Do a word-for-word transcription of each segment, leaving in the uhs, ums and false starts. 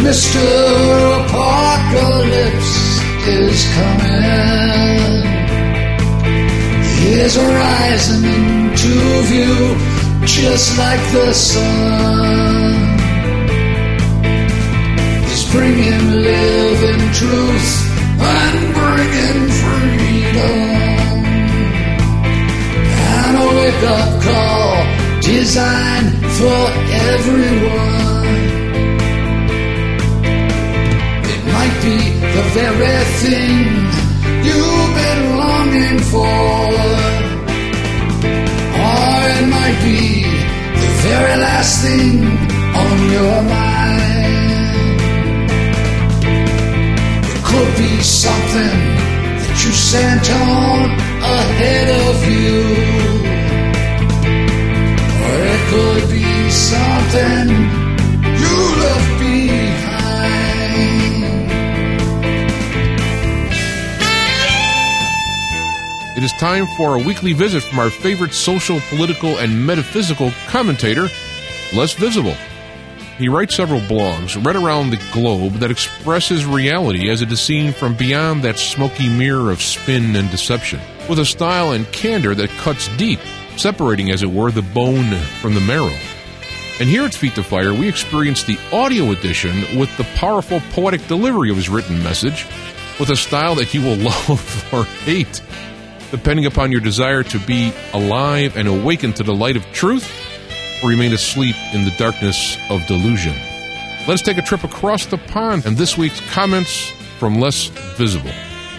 Mister Apocalypse is coming. He is rising into view just like the sun. He's bringing living truth and bringing freedom. And a wake-up call designed for everyone. It might be the very thing you've been longing for, or it might be the very last thing on your mind. It could be something that you sent on ahead of you, or it could be something you left behind. It is time for a weekly visit from our favorite social, political, and metaphysical commentator, Les Visible. He writes several blogs right around the globe that express his reality as it is seen from beyond that smoky mirror of spin and deception, with a style and candor that cuts deep, separating, as it were, the bone from the marrow. And here at Feet to Fire, we experience the audio edition with the powerful poetic delivery of his written message, with a style that you will love or hate, depending upon your desire to be alive and awaken to the light of truth, or remain asleep in the darkness of delusion. Let's take a trip across the pond, and this week's comments from Les Visible.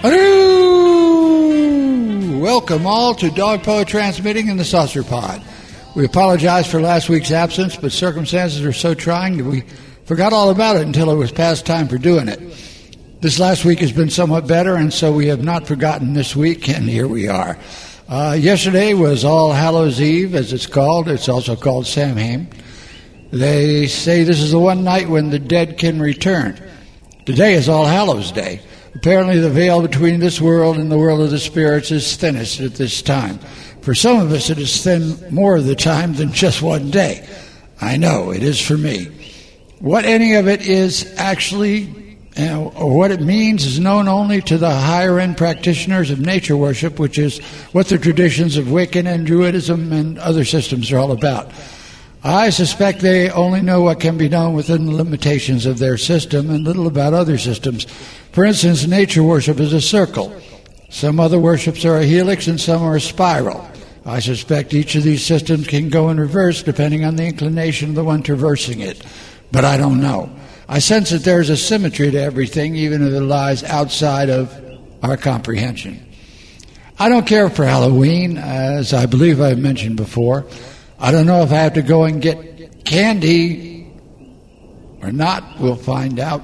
Hello! Welcome all to Dog Poet Transmitting in the Saucer Pod. We apologize for last week's absence, but circumstances were so trying that we forgot all about it until it was past time for doing it. This last week has been somewhat better, and so we have not forgotten this week, and here we are. Uh, yesterday was All Hallows Eve, as it's called. It's also called Samhain. They say this is the one night when the dead can return. Today is All Hallows Day. Apparently the veil between this world and the world of the spirits is thinnest at this time. For some of us it is thin more of the time than just one day. I know, it is for me. What any of it is actually, you know, or what it means is known only to the higher-end practitioners of nature worship, which is what the traditions of Wiccan and Druidism and other systems are all about. I suspect they only know what can be done within the limitations of their system and little about other systems. For instance, nature worship is a circle. Some other worships are a helix and some are a spiral. I suspect each of these systems can go in reverse depending on the inclination of the one traversing it. But I don't know. I sense that there's a symmetry to everything, even if it lies outside of our comprehension. I don't care for Halloween, as I believe I've mentioned before. I don't know if I have to go and get candy or not. We'll find out.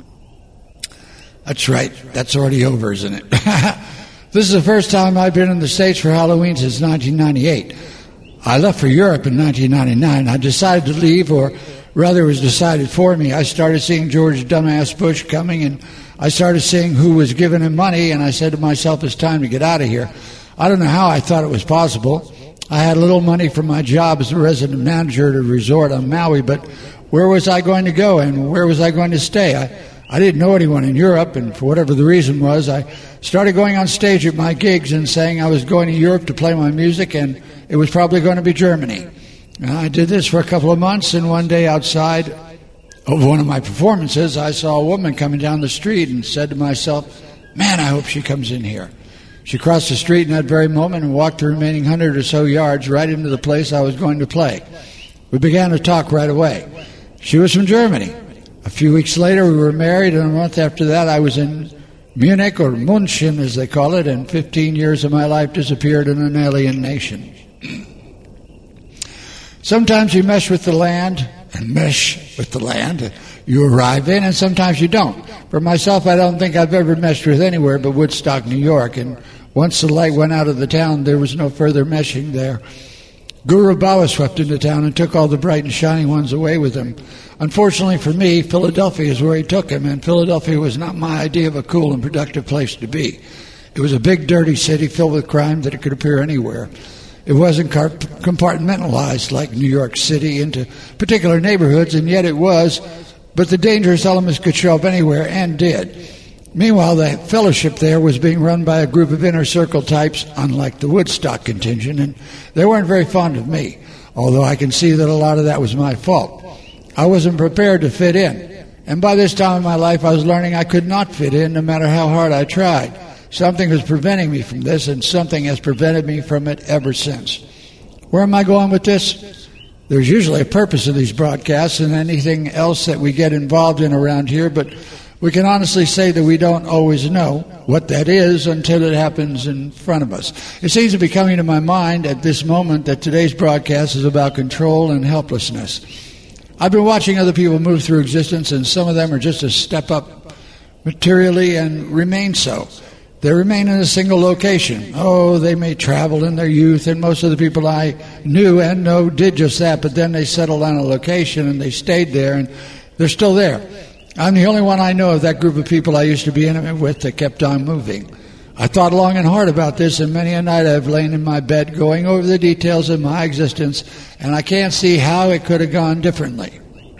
That's right. That's already over, isn't it? This is the first time I've been in the States for Halloween since nineteen ninety-eight. I left for Europe in nineteen ninety-nine. I decided to leave, or rather it was decided for me. I started seeing George Dumbass Bush coming, and I started seeing who was giving him money, and I said to myself, it's time to get out of here. I don't know how I thought it was possible. I had a little money from my job as a resident manager at a resort on Maui, but where was I going to go, and where was I going to stay? I, I didn't know anyone in Europe, and for whatever the reason was, I started going on stage at my gigs and saying I was going to Europe to play my music, and it was probably going to be Germany. And I did this for a couple of months, and one day outside of one of my performances, I saw a woman coming down the street and said to myself, man, I hope she comes in here. She crossed the street in that very moment and walked the remaining hundred or so yards right into the place I was going to play. We began to talk right away. She was from Germany. A few weeks later, we were married, and a month after that, I was in Munich, or München, as they call it, and fifteen years of my life disappeared in an alien nation. Sometimes you mesh with the land, and mesh with the land you arrive in, and sometimes you don't. For myself, I don't think I've ever meshed with anywhere but Woodstock, New York, and once the light went out of the town, there was no further meshing there. Guru Bawa swept into town and took all the bright and shining ones away with him. Unfortunately for me, Philadelphia is where he took him, and Philadelphia was not my idea of a cool and productive place to be. It was a big, dirty city filled with crime that it could appear anywhere. It wasn't compartmentalized like New York City into particular neighborhoods, and yet it was but the dangerous elements could show up anywhere, and did. Meanwhile, the fellowship there was being run by a group of inner circle types, unlike the Woodstock contingent, and they weren't very fond of me, although I can see that a lot of that was my fault. I wasn't prepared to fit in, and by this time in my life I was learning I could not fit in no matter how hard I tried. Something was preventing me from this, and something has prevented me from it ever since. Where am I going with this? There's usually a purpose of these broadcasts and anything else that we get involved in around here, but we can honestly say that we don't always know what that is until it happens in front of us. It seems to be coming to my mind at this moment that today's broadcast is about control and helplessness. I've been watching other people move through existence, and some of them are just a step up materially and remain so. They remain in a single location. Oh, they may travel in their youth, and most of the people I knew and know did just that, but then they settled on a location and they stayed there, and they're still there. I'm the only one I know of that group of people I used to be intimate with that kept on moving. I thought long and hard about this, and many a night I've lain in my bed going over the details of my existence, and I can't see how it could have gone differently.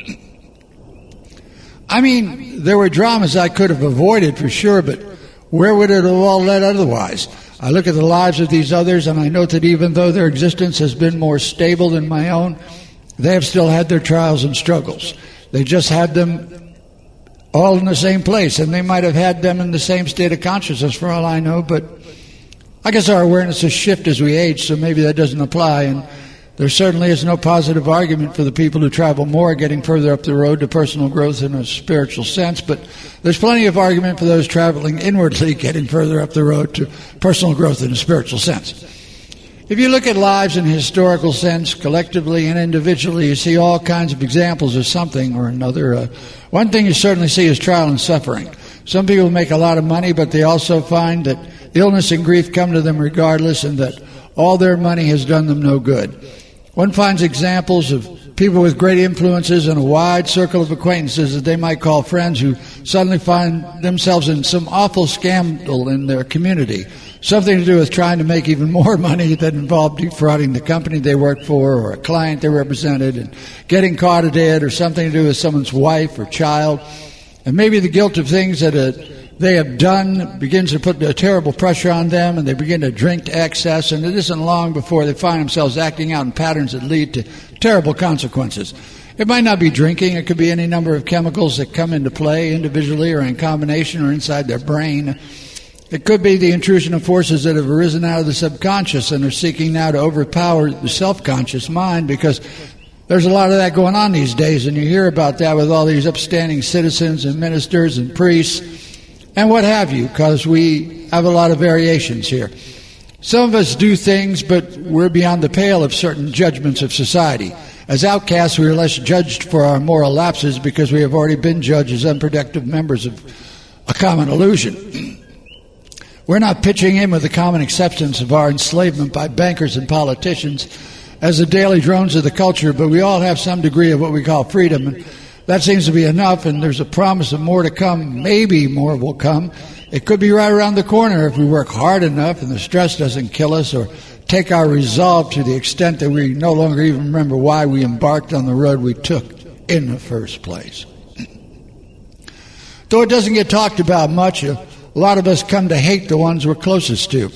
I mean, there were dramas I could have avoided for sure, but where would it have all led otherwise? I look at the lives of these others, and I note that even though their existence has been more stable than my own, they have still had their trials and struggles. They just had them all in the same place, and they might have had them in the same state of consciousness for all I know, but I guess our awareness has shifted as we age, so maybe that doesn't apply, and there certainly is no positive argument for the people who travel more getting further up the road to personal growth in a spiritual sense, but there's plenty of argument for those traveling inwardly getting further up the road to personal growth in a spiritual sense. If you look at lives in a historical sense, collectively and individually, you see all kinds of examples of something or another. Uh, one thing you certainly see is trial and suffering. Some people make a lot of money, but they also find that illness and grief come to them regardless, and that all their money has done them no good. One finds examples of people with great influences and a wide circle of acquaintances that they might call friends who suddenly find themselves in some awful scandal in their community. Something to do with trying to make even more money that involved defrauding the company they worked for or a client they represented, and getting caught dead, or something to do with someone's wife or child. And maybe the guilt of things that uh, they have done begins to put a terrible pressure on them, and they begin to drink to excess, and it isn't long before they find themselves acting out in patterns that lead to terrible consequences. It might not be drinking. It could be any number of chemicals that come into play individually or in combination or inside their brain. It could be the intrusion of forces that have arisen out of the subconscious and are seeking now to overpower the self-conscious mind, because there's a lot of that going on these days, and you hear about that with all these upstanding citizens and ministers and priests and what have you, because we have a lot of variations here. Some of us do things, but we're beyond the pale of certain judgments of society. As outcasts, we are less judged for our moral lapses because we have already been judged as unproductive members of a common illusion. We're not pitching in with the common acceptance of our enslavement by bankers and politicians as the daily drones of the culture, but we all have some degree of what we call freedom, and that seems to be enough, and there's a promise of more to come. Maybe more will come. It could be right around the corner if we work hard enough and the stress doesn't kill us or take our resolve to the extent that we no longer even remember why we embarked on the road we took in the first place. Though it doesn't get talked about much, a lot of us come to hate the ones we're closest to.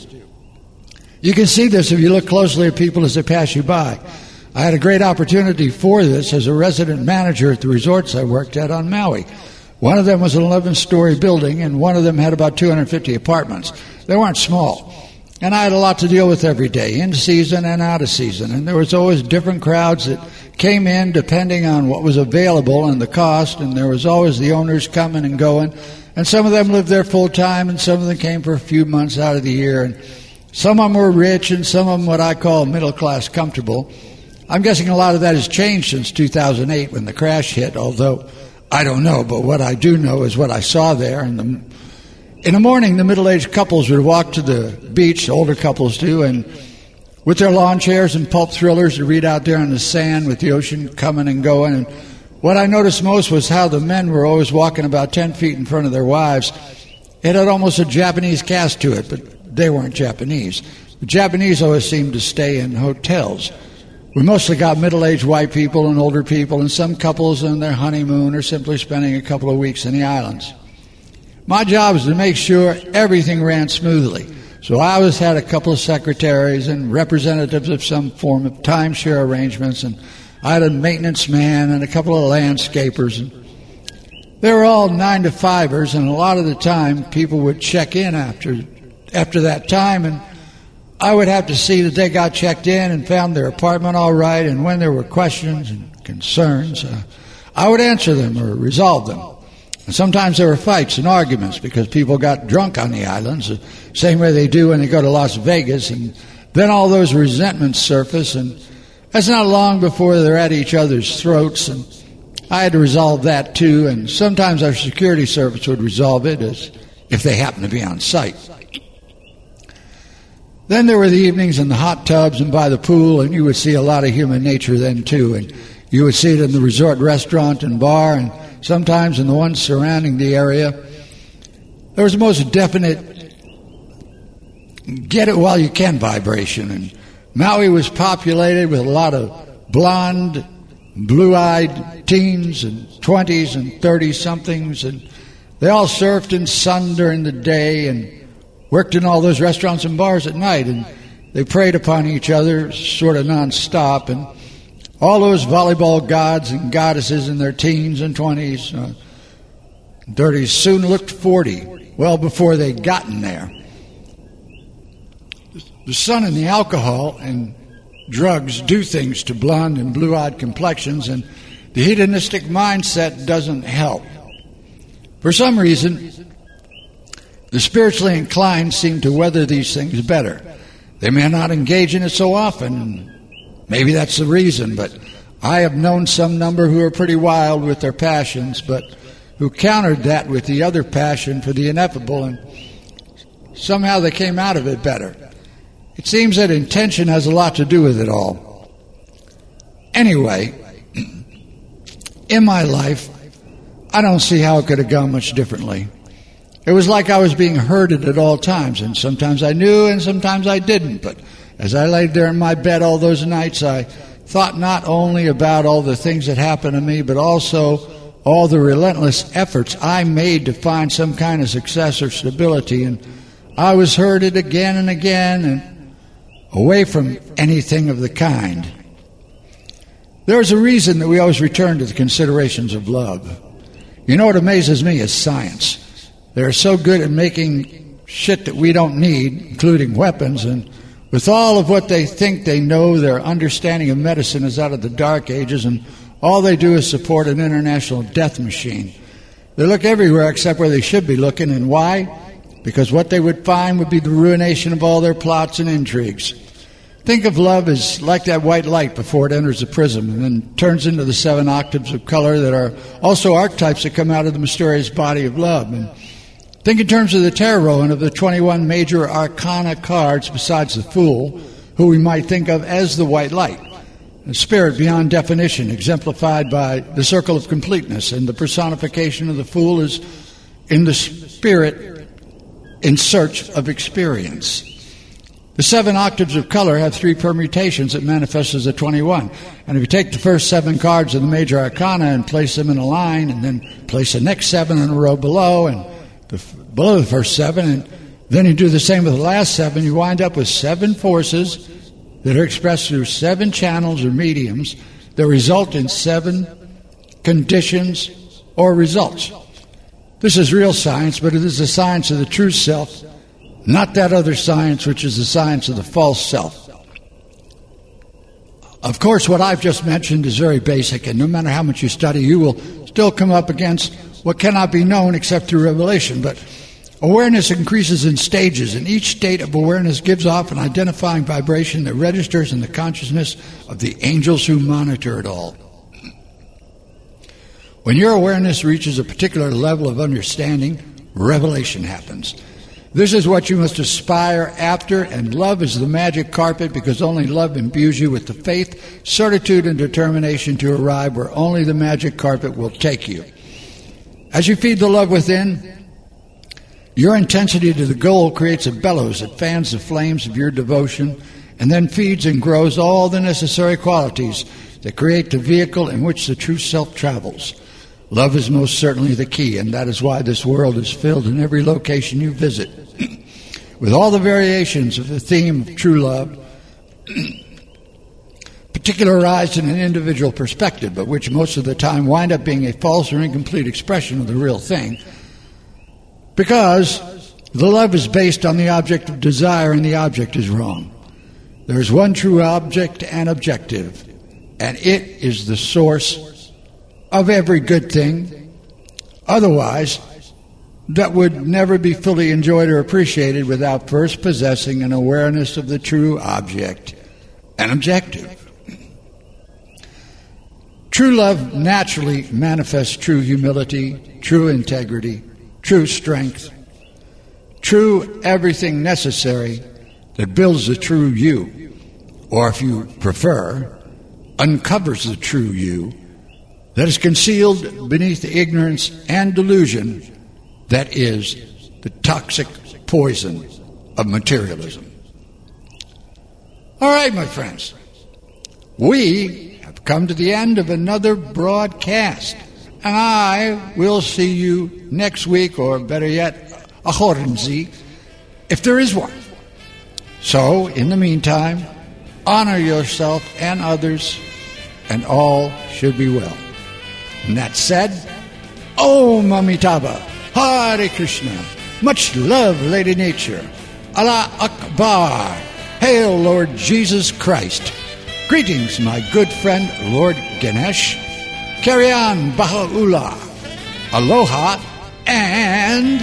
You can see this if you look closely at people as they pass you by. I had a great opportunity for this as a resident manager at the resorts I worked at on Maui. One of them was an eleven-story building, and one of them had about two hundred fifty apartments. They weren't small. And I had a lot to deal with every day, in season and out of season. And there was always different crowds that came in depending on what was available and the cost. And there was always the owners coming and going. And some of them lived there full time, and some of them came for a few months out of the year. And some of them were rich, and some of them what I call middle-class comfortable. I'm guessing a lot of that has changed since two thousand eight when the crash hit, although I don't know. But what I do know is what I saw there. And the In the morning, the middle-aged couples would walk to the beach, older couples do, and with their lawn chairs and pulp thrillers to read out there on the sand with the ocean coming and going. And what I noticed most was how the men were always walking about ten feet in front of their wives. It had almost a Japanese cast to it, but they weren't Japanese. The Japanese always seemed to stay in hotels. We mostly got middle-aged white people and older people and some couples on their honeymoon or simply spending a couple of weeks in the islands. My job was to make sure everything ran smoothly. So I always had a couple of secretaries and representatives of some form of timeshare arrangements, and I had a maintenance man and a couple of landscapers. And they were all nine to fivers, and a lot of the time people would check in after after that time, and I would have to see that they got checked in and found their apartment all right, and when there were questions and concerns, uh, I would answer them or resolve them. And sometimes there were fights and arguments because people got drunk on the islands, the same way they do when they go to Las Vegas, and then all those resentments surface, and that's not long before they're at each other's throats, and I had to resolve that too, and sometimes our security service would resolve it as if they happened to be on site. Then there were the evenings in the hot tubs and by the pool, and you would see a lot of human nature then too, and you would see it in the resort restaurant and bar, and sometimes in the ones surrounding the area. There was the most definite get it while you can vibration, and Maui was populated with a lot of blonde, blue-eyed teens and twenties and thirty-somethings, and they all surfed and sunned during the day and worked in all those restaurants and bars at night, and they preyed upon each other sort of nonstop, and all those volleyball gods and goddesses in their teens and twenties, uh, thirties soon looked forty, well before they'd gotten there. The sun and the alcohol and drugs do things to blonde and blue-eyed complexions, and the hedonistic mindset doesn't help. For some reason, the spiritually inclined seem to weather these things better. They may not engage in it so often, and maybe that's the reason, but I have known some number who are pretty wild with their passions, but who countered that with the other passion for the ineffable, and somehow they came out of it better. It seems that intention has a lot to do with it all. Anyway, in my life, I don't see how it could have gone much differently. It was like I was being herded at all times, and sometimes I knew and sometimes I didn't. But as I laid there in my bed all those nights, I thought not only about all the things that happened to me, but also all the relentless efforts I made to find some kind of success or stability. And I was herded again and again and away from anything of the kind. There's a reason that we always return to the considerations of love. You know what amazes me is science. They're so good at making shit that we don't need, including weapons, and with all of what they think they know, their understanding of medicine is out of the dark ages, and all they do is support an international death machine. They look everywhere except where they should be looking, and why? Because what they would find would be the ruination of all their plots and intrigues. Think of love as like that white light before it enters the prism and then turns into the seven octaves of color that are also archetypes that come out of the mysterious body of love. And think in terms of the tarot and of the twenty-one major arcana cards besides the Fool, who we might think of as the white light, a spirit beyond definition, exemplified by the circle of completeness, and the personification of the Fool is in the spirit in search of experience. The seven octaves of color have three permutations that manifest as a twenty-one. And if you take the first seven cards of the major arcana and place them in a line, and then place the next seven in a row below, and the, below the first seven, and then you do the same with the last seven, you wind up with seven forces that are expressed through seven channels or mediums that result in seven conditions or results. This is real science, but it is the science of the true self, not that other science, which is the science of the false self. Of course, what I've just mentioned is very basic, and no matter how much you study, you will still come up against what cannot be known except through revelation. But awareness increases in stages, and each state of awareness gives off an identifying vibration that registers in the consciousness of the angels who monitor it all. When your awareness reaches a particular level of understanding, revelation happens. This is what you must aspire after, and love is the magic carpet, because only love imbues you with the faith, certitude, and determination to arrive where only the magic carpet will take you. As you feed the love within, your intensity to the goal creates a bellows that fans the flames of your devotion, and then feeds and grows all the necessary qualities that create the vehicle in which the true self travels. Love is most certainly the key, and that is why this world is filled in every location you visit with all the variations of the theme of true love, particularized in an individual perspective, but which most of the time wind up being a false or incomplete expression of the real thing, because the love is based on the object of desire, and the object is wrong. There is one true object and objective, and it is the source of every good thing. Otherwise, that would never be fully enjoyed or appreciated without first possessing an awareness of the true object and objective. True love naturally manifests true humility, true integrity, true strength, true everything necessary that builds the true you, or if you prefer, uncovers the true you that is concealed beneath the ignorance and delusion that is the toxic poison of materialism. All right, my friends, we have come to the end of another broadcast, and I will see you next week, or better yet, a Hornzi, if there is one. So, in the meantime, honor yourself and others, and all should be well. And that said, Om Amitabha, Hare Krishna, much love, Lady Nature, Allah Akbar, hail Lord Jesus Christ. Greetings, my good friend, Lord Ganesh. Carry on, Baha'u'llah. Aloha, and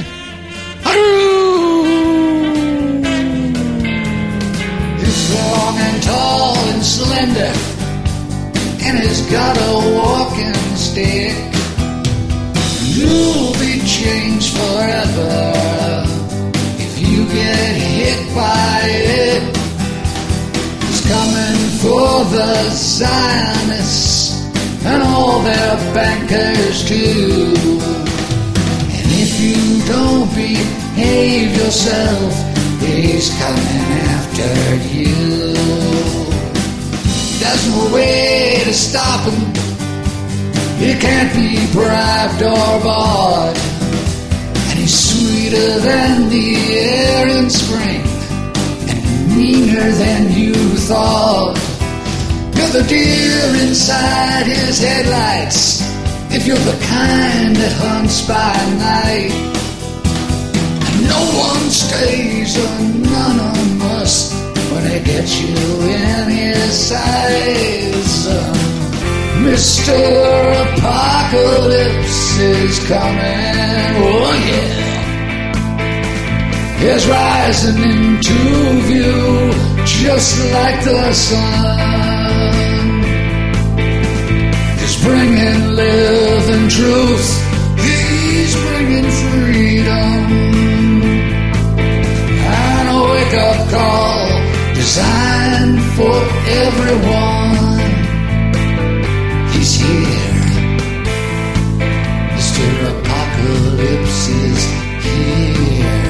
he's long and tall and slender, and he's got a walking stick. You'll be changed forever if you get hit by it. He's coming for the Zionists and all their bankers too. And if you don't behave yourself, he's coming after you. There's no way to stop him. He can't be bribed or bought. And he's sweeter than the air in spring, and meaner than you thought. You're the deer inside his headlights, if you're the kind that hunts by night. And no one stays anonymous when they get you in his sights. Mister Apocalypse is coming, oh yeah. He's rising into view just like the sun. He's bringing living truth, he's bringing freedom, and a wake-up call designed for everyone. He's here. Mister Apocalypse is here.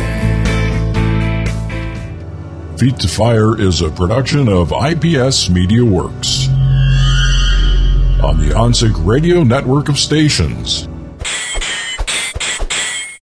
Feet to Fire is a production of I P S Media Works on the OnSync Radio network of stations.